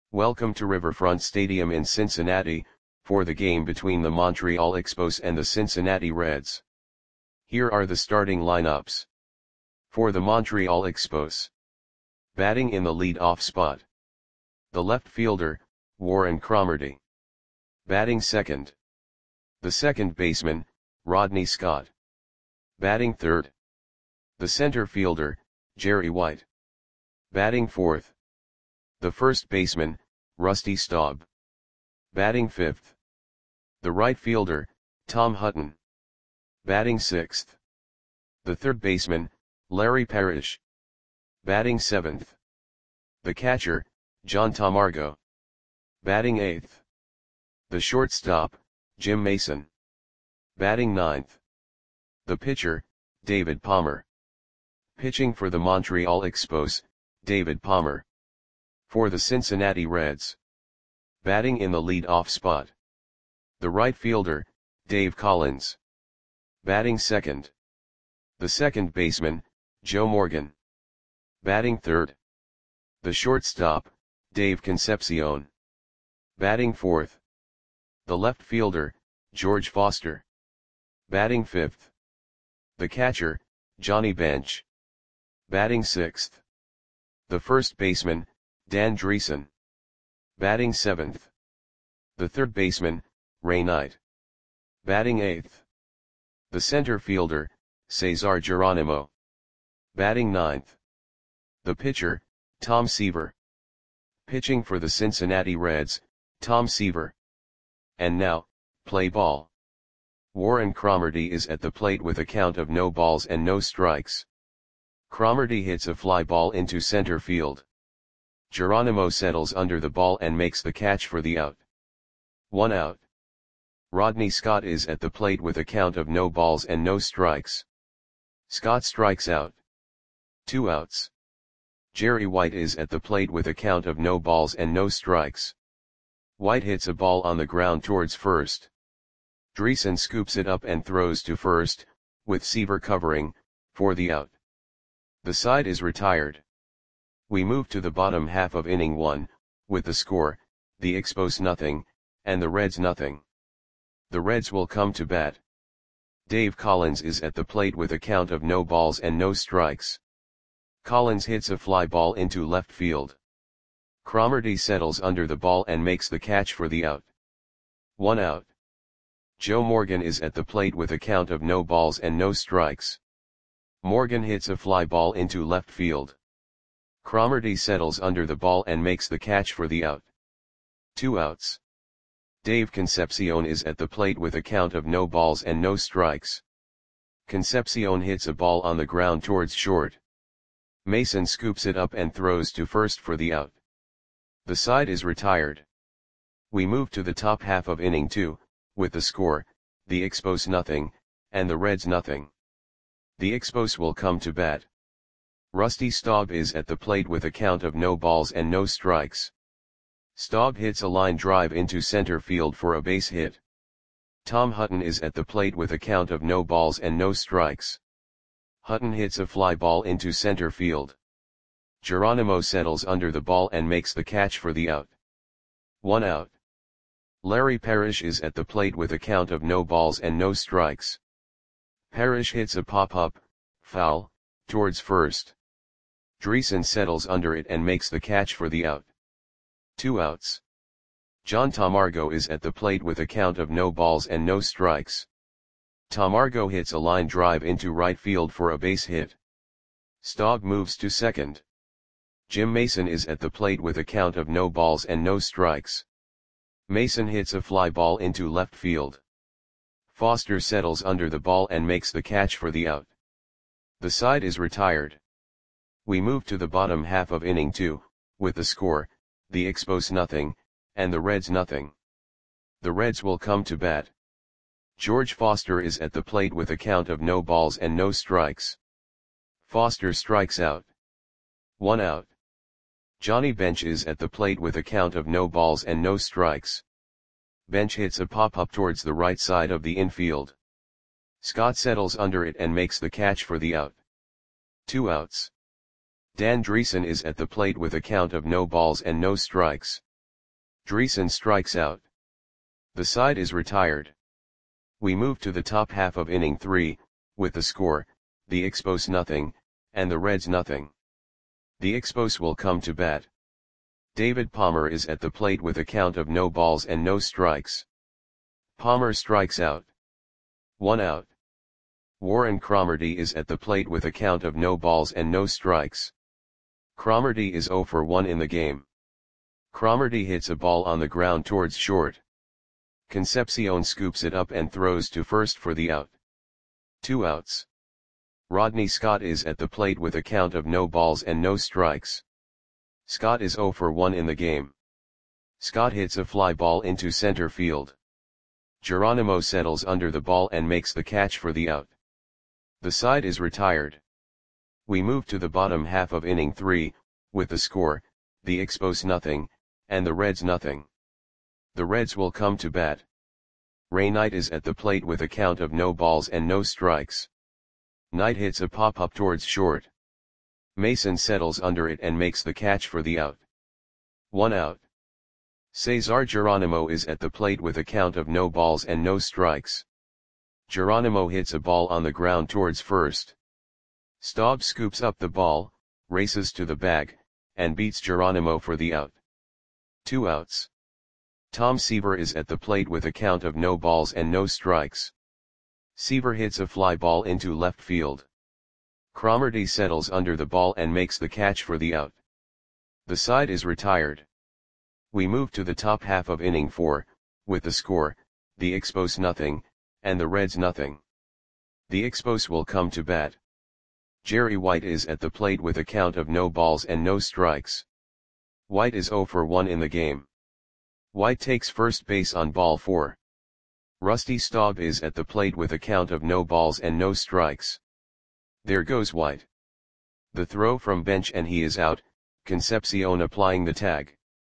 Welcome to Riverfront Stadium in Cincinnati, for the game between the Montreal Expos and the Cincinnati Reds. Here are the starting lineups. For the Montreal Expos. Batting in the lead-off spot. The left fielder, Warren Cromartie. Batting second. The second baseman, Rodney Scott. Batting third. The center fielder, Jerry White. Batting fourth. The first baseman, Rusty Staub. Batting fifth. The right fielder, Tom Hutton. Batting sixth. The third baseman, Larry Parrish. Batting seventh. The catcher, John Tamargo. Batting eighth. The shortstop, Jim Mason. Batting ninth. The pitcher, David Palmer. Pitching for the Montreal Expos, David Palmer. For the Cincinnati Reds. Batting in the lead-off spot. The right fielder, Dave Collins. Batting second. The second baseman, Joe Morgan. Batting third. The shortstop, Dave Concepcion. Batting fourth. The left fielder, George Foster. Batting fifth. The catcher, Johnny Bench. Batting sixth. The first baseman, Dan Dreesen. Batting seventh. The third baseman, Ray Knight. Batting eighth. The center fielder, Cesar Geronimo. Batting ninth. The pitcher, Tom Seaver. Pitching for the Cincinnati Reds, Tom Seaver. And now, play ball. Warren Cromartie is at the plate with a count of no balls and no strikes. Cromartie hits a fly ball into center field. Geronimo settles under the ball and makes the catch for the out. 1 out. Rodney Scott is at the plate with a count of no balls and no strikes. Scott strikes out. 2 outs. Jerry White is at the plate with a count of no balls and no strikes. White hits a ball on the ground towards first. Dreesen scoops it up and throws to first, with Seaver covering, for the out. The side is retired. We move to the bottom half of inning 1, with the score, the Expos nothing, and the Reds nothing. The Reds will come to bat. Dave Collins is at the plate with a count of no balls and no strikes. Collins hits a fly ball into left field. Cromartie settles under the ball and makes the catch for the out. 1 out. Joe Morgan is at the plate with a count of no balls and no strikes. Morgan hits a fly ball into left field. Cromartie settles under the ball and makes the catch for the out. 2 outs. Dave Concepcion is at the plate with a count of no balls and no strikes. Concepcion hits a ball on the ground towards short. Mason scoops it up and throws to first for the out. The side is retired. We move to the top half of inning 2, with the score, the Expos nothing, and the Reds nothing. The Expos will come to bat. Rusty Staub is at the plate with a count of no balls and no strikes. Staub hits a line drive into center field for a base hit. Tom Hutton is at the plate with a count of no balls and no strikes. Hutton hits a fly ball into center field. Geronimo settles under the ball and makes the catch for the out. 1 out. Larry Parrish is at the plate with a count of no balls and no strikes. Parrish hits a pop-up, foul, towards first. Dreesen settles under it and makes the catch for the out. 2 outs. John Tamargo is at the plate with a count of no balls and no strikes. Tamargo hits a line drive into right field for a base hit. Staub moves to second. Jim Mason is at the plate with a count of no balls and no strikes. Mason hits a fly ball into left field. Foster settles under the ball and makes the catch for the out. The side is retired. We move to the bottom half of inning 2, with the score, the Expos nothing, and the Reds nothing. The Reds will come to bat. George Foster is at the plate with a count of no balls and no strikes. Foster strikes out. 1 out. Johnny Bench is at the plate with a count of no balls and no strikes. Bench hits a pop-up towards the right side of the infield. Scott settles under it and makes the catch for the out. 2 outs. Dan Dreesen is at the plate with a count of no balls and no strikes. Dreesen strikes out. The side is retired. We move to the top half of inning 3, with the score, the Expos nothing, and the Reds nothing. The Expos will come to bat. David Palmer is at the plate with a count of no balls and no strikes. Palmer strikes out. 1 out. Warren Cromartie is at the plate with a count of no balls and no strikes. Cromartie is 0 for 1 in the game. Cromartie hits a ball on the ground towards short. Concepcion scoops it up and throws to first for the out. 2 outs. Rodney Scott is at the plate with a count of no balls and no strikes. Scott is 0 for 1 in the game. Scott hits a fly ball into center field. Geronimo settles under the ball and makes the catch for the out. The side is retired. We move to the bottom half of inning 3, with the score, the Expos nothing, and the Reds nothing. The Reds will come to bat. Ray Knight is at the plate with a count of no balls and no strikes. Knight hits a pop-up towards short. Mason settles under it and makes the catch for the out. 1 out. Cesar Geronimo is at the plate with a count of no balls and no strikes. Geronimo hits a ball on the ground towards first. Staub scoops up the ball, races to the bag, and beats Geronimo for the out. 2 outs. Tom Seaver is at the plate with a count of no balls and no strikes. Seaver hits a fly ball into left field. Cromartie settles under the ball and makes the catch for the out. The side is retired. We move to the top half of inning 4, with the score, the Expos nothing, and the Reds nothing. The Expos will come to bat. Jerry White is at the plate with a count of no balls and no strikes. White is 0 for 1 in the game. White takes first base on ball 4. Rusty Staub is at the plate with a count of no balls and no strikes. There goes White. The throw from bench and he is out, Concepcion applying the tag.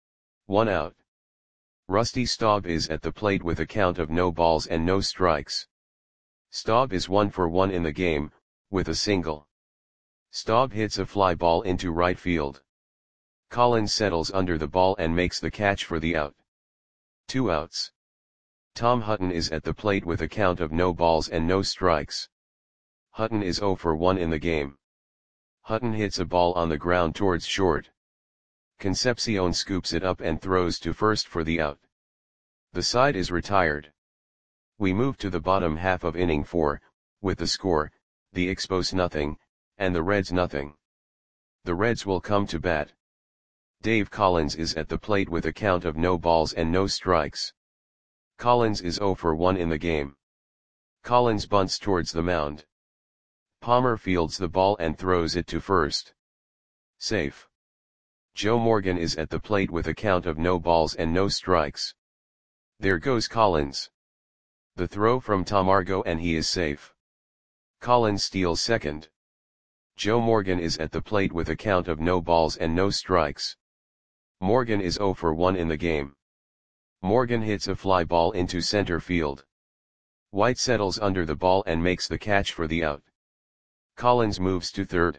1 out. Rusty Staub is at the plate with a count of no balls and no strikes. Staub is 1 for 1 in the game, with a single. Staub hits a fly ball into right field. Collins settles under the ball and makes the catch for the out. 2 outs. Tom Hutton is at the plate with a count of no balls and no strikes. Hutton is 0 for 1 in the game. Hutton hits a ball on the ground towards short. Concepcion scoops it up and throws to first for the out. The side is retired. We move to the bottom half of inning 4, with the score, the Expos nothing, and the Reds nothing. The Reds will come to bat. Dave Collins is at the plate with a count of no balls and no strikes. Collins is 0 for 1 in the game. Collins bunts towards the mound. Palmer fields the ball and throws it to first. Safe. Joe Morgan is at the plate with a count of no balls and no strikes. There goes Collins. The throw from Tamargo and he is safe. Collins steals second. Joe Morgan is at the plate with a count of no balls and no strikes. Morgan is 0 for 1 in the game. Morgan hits a fly ball into center field. White settles under the ball and makes the catch for the out. Collins moves to third.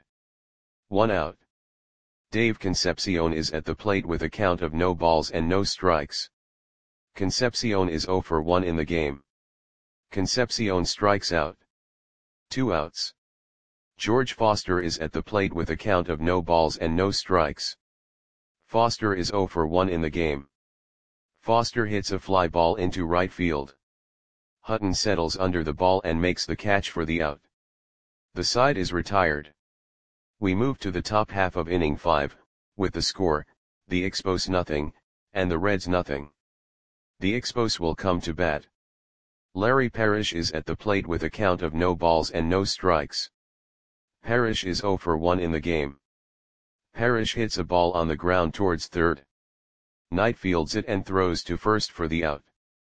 1 out. Dave Concepcion is at the plate with a count of no balls and no strikes. Concepcion is 0 for 1 in the game. Concepcion strikes out. 2 outs. George Foster is at the plate with a count of no balls and no strikes. Foster is 0 for 1 in the game. Foster hits a fly ball into right field. Hutton settles under the ball and makes the catch for the out. The side is retired. We move to the top half of inning 5, with the score, the Expos nothing, and the Reds nothing. The Expos will come to bat. Larry Parrish is at the plate with a count of no balls and no strikes. Parrish is 0 for 1 in the game. Parrish hits a ball on the ground towards third. Knight fields it and throws to first for the out.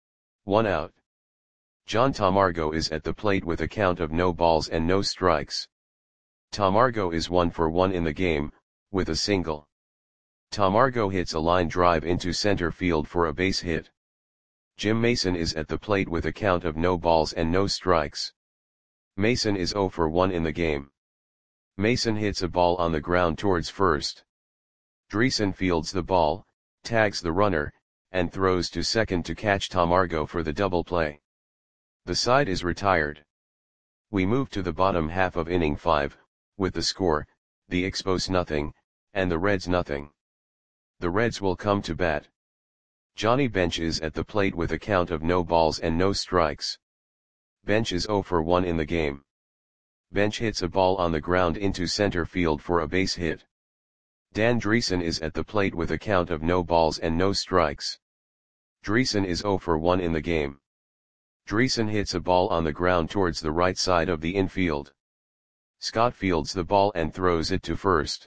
1 out. John Tamargo is at the plate with a count of no balls and no strikes. Tamargo is 1 for 1 in the game, with a single. Tamargo hits a line drive into center field for a base hit. Jim Mason is at the plate with a count of no balls and no strikes. Mason is 0 for 1 in the game. Mason hits a ball on the ground towards first. Dreesen fields the ball, tags the runner, and throws to second to catch Tamargo for the double play. The side is retired. We move to the bottom half of inning 5, with the score, the Expos nothing, and the Reds nothing. The Reds will come to bat. Johnny Bench is at the plate with a count of no balls and no strikes. Bench is 0 for 1 in the game. Bench hits a ball on the ground into center field for a base hit. Dan Dreesen is at the plate with a count of no balls and no strikes. Dreesen is 0 for 1 in the game. Dreesen hits a ball on the ground towards the right side of the infield. Scott fields the ball and throws it to first.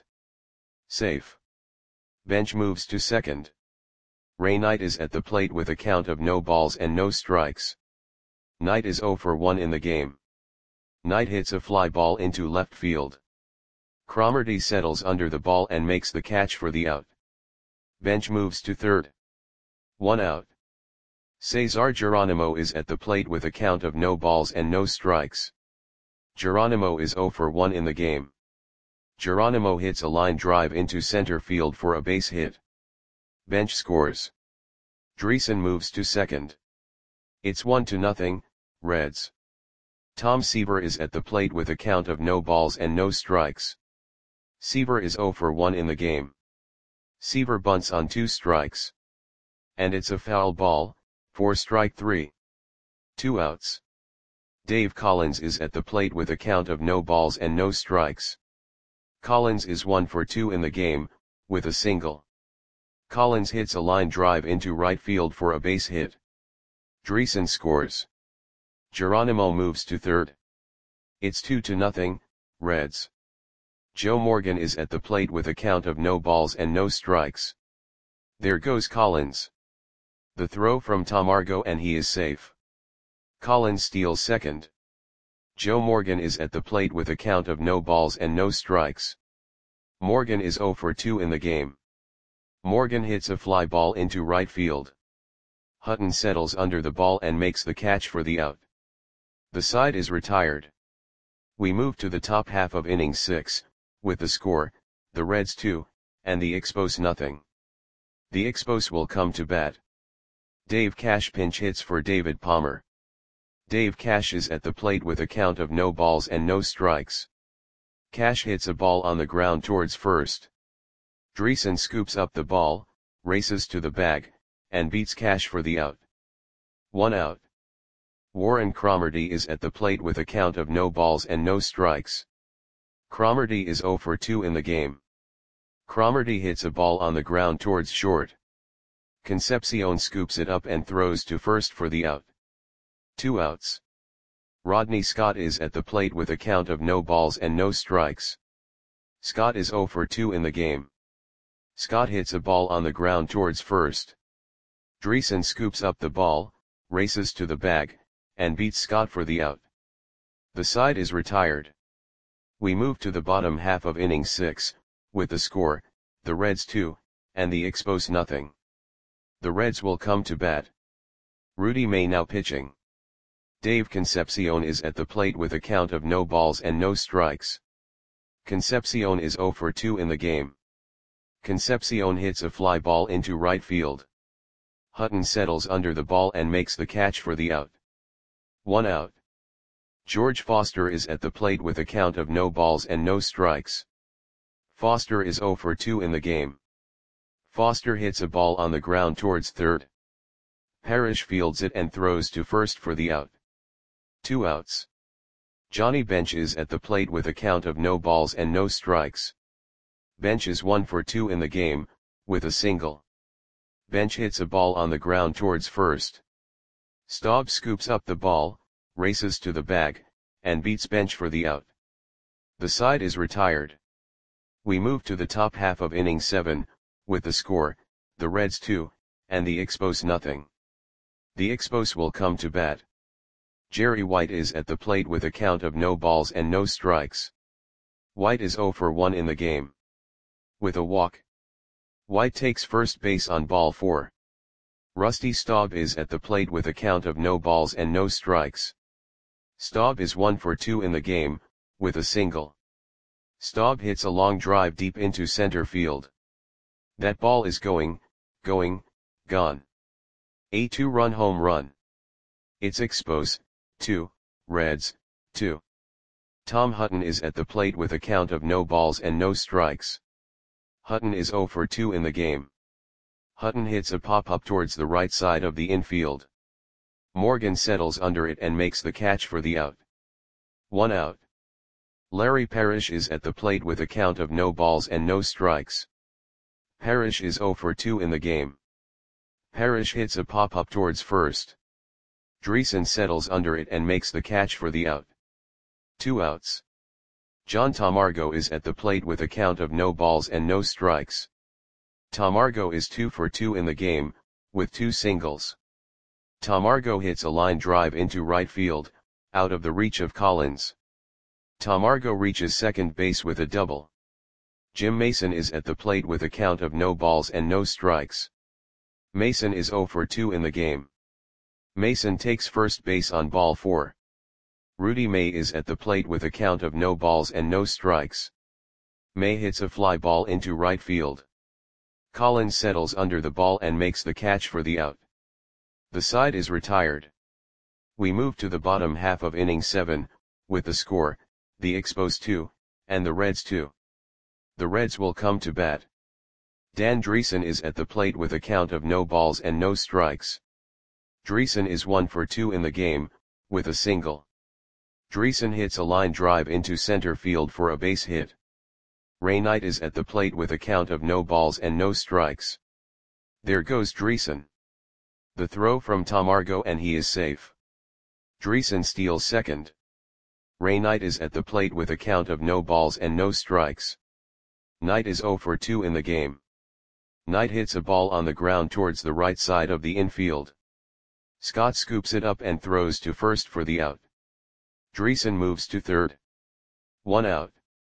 Safe. Bench moves to second. Ray Knight is at the plate with a count of no balls and no strikes. Knight is 0 for 1 in the game. Knight hits a fly ball into left field. Cromartie settles under the ball and makes the catch for the out. Bench moves to third. 1 out. Cesar Geronimo is at the plate with a count of no balls and no strikes. Geronimo is 0 for 1 in the game. Geronimo hits a line drive into center field for a base hit. Bench scores. Dreesen moves to second. It's 1-0, Reds. Tom Seaver is at the plate with a count of no balls and no strikes. Seaver is 0 for 1 in the game. Seaver bunts on 2 strikes. And it's a foul ball, for strike 3. 2 outs. Dave Collins is at the plate with a count of no balls and no strikes. Collins is 1 for 2 in the game, with a single. Collins hits a line drive into right field for a base hit. Dreesen scores. Geronimo moves to third. It's 2-0, Reds. Joe Morgan is at the plate with a count of no balls and no strikes. There goes Collins. The throw from Tamargo and he is safe. Collins steals second. Joe Morgan is at the plate with a count of no balls and no strikes. Morgan is 0 for 2 in the game. Morgan hits a fly ball into right field. Hutton settles under the ball and makes the catch for the out. The side is retired. We move to the top half of inning 6, with the score, the Reds 2, and the Expos nothing. The Expos will come to bat. Dave Cash pinch hits for David Palmer. Dave Cash is at the plate with a count of no balls and no strikes. Cash hits a ball on the ground towards first. Dreesen scoops up the ball, races to the bag, and beats Cash for the out. 1 out. Warren Cromartie is at the plate with a count of no balls and no strikes. Cromartie is 0 for 2 in the game. Cromartie hits a ball on the ground towards short. Concepcion scoops it up and throws to first for the out. 2 outs. Rodney Scott is at the plate with a count of no balls and no strikes. Scott is 0 for 2 in the game. Scott hits a ball on the ground towards first. Dreesen scoops up the ball, races to the bag, and beats Scott for the out. The side is retired. We move to the bottom half of inning 6, with the score, the Reds 2, and the Expos nothing. The Reds will come to bat. Rudy May now pitching. Dave Concepcion is at the plate with a count of no balls and no strikes. Concepcion is 0 for 2 in the game. Concepcion hits a fly ball into right field. Hutton settles under the ball and makes the catch for the out. 1 out. George Foster is at the plate with a count of no balls and no strikes. Foster is 0 for 2 in the game. Foster hits a ball on the ground towards third. Parrish fields it and throws to first for the out. 2 outs. Johnny Bench is at the plate with a count of no balls and no strikes. Bench is 1 for 2 in the game, with a single. Bench hits a ball on the ground towards first. Staub scoops up the ball, races to the bag, and beats Bench for the out. The side is retired. We move to the top half of inning 7, with the score, the Reds 2, and the Expos nothing. The Expos will come to bat. Jerry White is at the plate with a count of no balls and no strikes. White is 0 for 1 in the game. With a walk. White takes first base on ball 4. Rusty Staub is at the plate with a count of no balls and no strikes. Staub is 1 for 2 in the game, with a single. Staub hits a long drive deep into center field. That ball is gone. A 2-run home run. It's Expos, 2, Reds, 2. Tom Hutton is at the plate with a count of no balls and no strikes. Hutton is 0 for 2 in the game. Hutton hits a pop-up towards the right side of the infield. Morgan settles under it and makes the catch for the out. 1 out. Larry Parrish is at the plate with a count of no balls and no strikes. Parrish is 0 for 2 in the game. Parrish hits a pop-up towards first. Dreesen settles under it and makes the catch for the out. 2 outs. John Tamargo is at the plate with a count of no balls and no strikes. Tamargo is 2 for 2 in the game, with 2 singles. Tamargo hits a line drive into right field, out of the reach of Collins. Tamargo reaches second base with a double. Jim Mason is at the plate with a count of no balls and no strikes. Mason is 0 for 2 in the game. Mason takes first base on ball 4. Rudy May is at the plate with a count of no balls and no strikes. May hits a fly ball into right field. Collins settles under the ball and makes the catch for the out. The side is retired. We move to the bottom half of inning 7, with the score, the Expos 2, and the Reds 2. The Reds will come to bat. Dan Dreesen is at the plate with a count of no balls and no strikes. Dreesen is 1 for 2 in the game, with a single. Dreesen hits a line drive into center field for a base hit. Ray Knight is at the plate with a count of no balls and no strikes. There goes Dreesen. The throw from Tamargo and he is safe. Dreesen steals second. Ray Knight is at the plate with a count of no balls and no strikes. Knight is 0 for 2 in the game. Knight hits a ball on the ground towards the right side of the infield. Scott scoops it up and throws to first for the out. Dreesen moves to third. 1 out.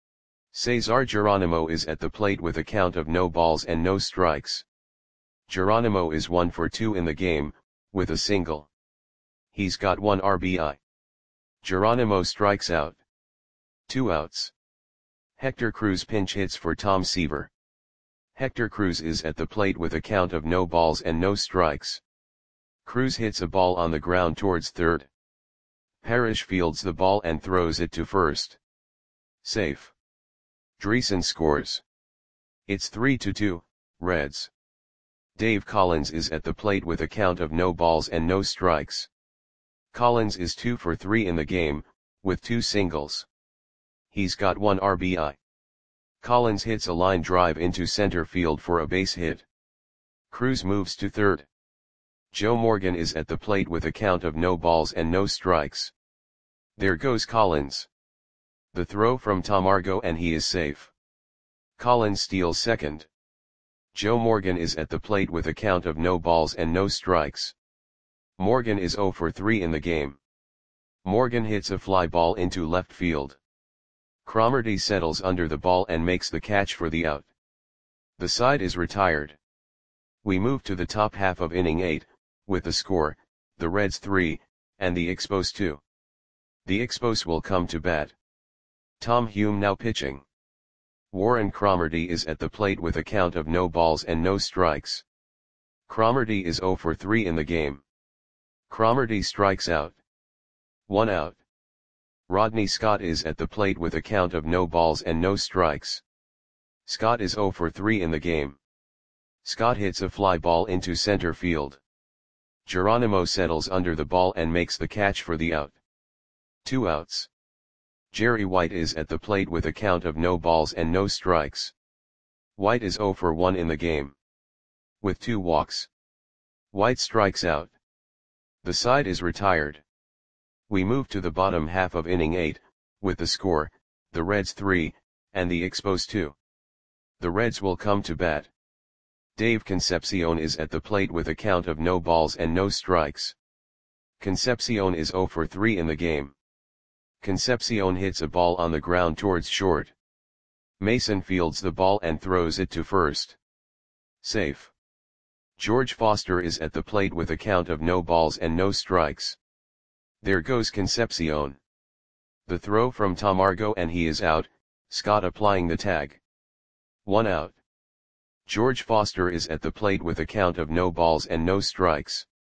Cesar Geronimo is at the plate with a count of no balls and no strikes. Geronimo is 1 for 2 in the game, with a single. He's got 1 RBI. Geronimo strikes out. 2 outs. Hector Cruz pinch hits for Tom Seaver. Hector Cruz is at the plate with a count of no balls and no strikes. Cruz hits a ball on the ground towards third. Parrish fields the ball and throws it to first. Safe. Dreesen scores. It's 3-2, Reds. Dave Collins is at the plate with a count of no balls and no strikes. Collins is 2 for 3 in the game, with 2 singles. He's got 1 RBI. Collins hits a line drive into center field for a base hit. Cruz moves to third. Joe Morgan is at the plate with a count of no balls and no strikes. There goes Collins. The throw from Tamargo and he is safe. Collins steals second. Joe Morgan is at the plate with a count of no balls and no strikes. Morgan is 0 for 3 in the game. Morgan hits a fly ball into left field. Cromartie settles under the ball and makes the catch for the out. The side is retired. We move to the top half of inning 8, with the score, the Reds 3, and the Expos 2. The Expos will come to bat. Tom Hume now pitching. Warren Cromartie is at the plate with a count of no balls and no strikes. Cromartie is 0 for 3 in the game. Cromartie strikes out. 1 out. Rodney Scott is at the plate with a count of no balls and no strikes. Scott is 0 for 3 in the game. Scott hits a fly ball into center field. Geronimo settles under the ball and makes the catch for the out. 2 outs. Jerry White is at the plate with a count of no balls and no strikes. White is 0 for 1 in the game. With 2 walks. White strikes out. The side is retired. We move to the bottom half of inning 8, with the score, the Reds 3, and the Expos 2. The Reds will come to bat. Dave Concepcion is at the plate with a count of no balls and no strikes. Concepcion is 0 for 3 in the game. Concepcion hits a ball on the ground towards short. Mason fields the ball and throws it to first. Safe. George Foster is at the plate with a count of no balls and no strikes. There goes Concepcion. The throw from Tamargo and he is out, Scott applying the tag. 1 out. George Foster is at the plate with a count of no balls and no strikes.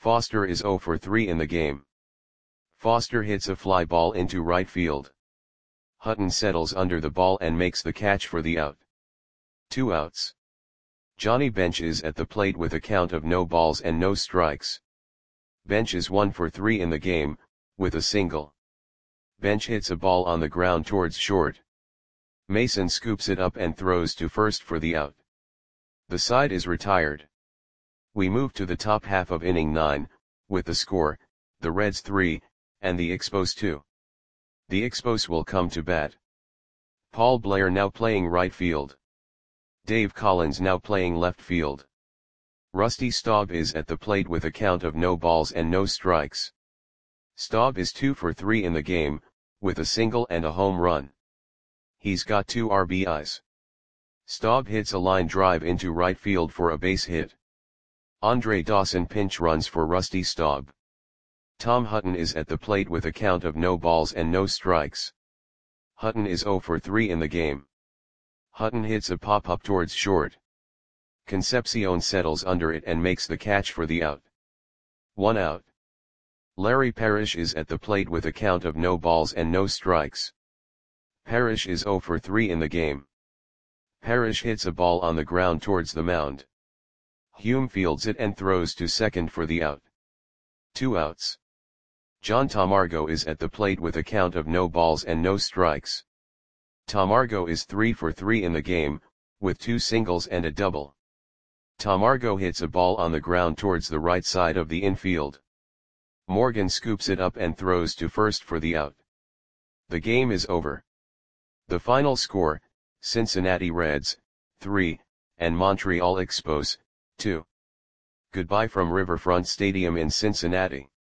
Foster is 0 for 3 in the game. Foster hits a fly ball into right field. Hutton settles under the ball and makes the catch for the out. 2 outs. Johnny Bench is at the plate with a count of no balls and no strikes. Bench is 1 for 3 in the game, with a single. Bench hits a ball on the ground towards short. Mason scoops it up and throws to first for the out. The side is retired. We move to the top half of inning 9, with the score, the Reds 3, and the Expos 2. The Expos will come to bat. Paul Blair now playing right field. Dave Collins now playing left field. Rusty Staub is at the plate with a count of no balls and no strikes. Staub is 2 for 3 in the game, with a single and a home run. He's got 2 RBIs. Staub hits a line drive into right field for a base hit. Andre Dawson pinch runs for Rusty Staub. Tom Hutton is at the plate with a count of no balls and no strikes. Hutton is 0 for 3 in the game. Hutton hits a pop-up towards short. Concepcion settles under it and makes the catch for the out. 1 out. Larry Parrish is at the plate with a count of no balls and no strikes. Parrish is 0 for 3 in the game. Parrish hits a ball on the ground towards the mound. Hume fields it and throws to second for the out. 2 outs. John Tamargo is at the plate with a count of no balls and no strikes. Tamargo is 3 for 3 in the game, with 2 singles and a double. Tamargo hits a ball on the ground towards the right side of the infield. Morgan scoops it up and throws to first for the out. The game is over. The final score, Cincinnati Reds, 3, and Montreal Expos, 2. Goodbye from Riverfront Stadium in Cincinnati.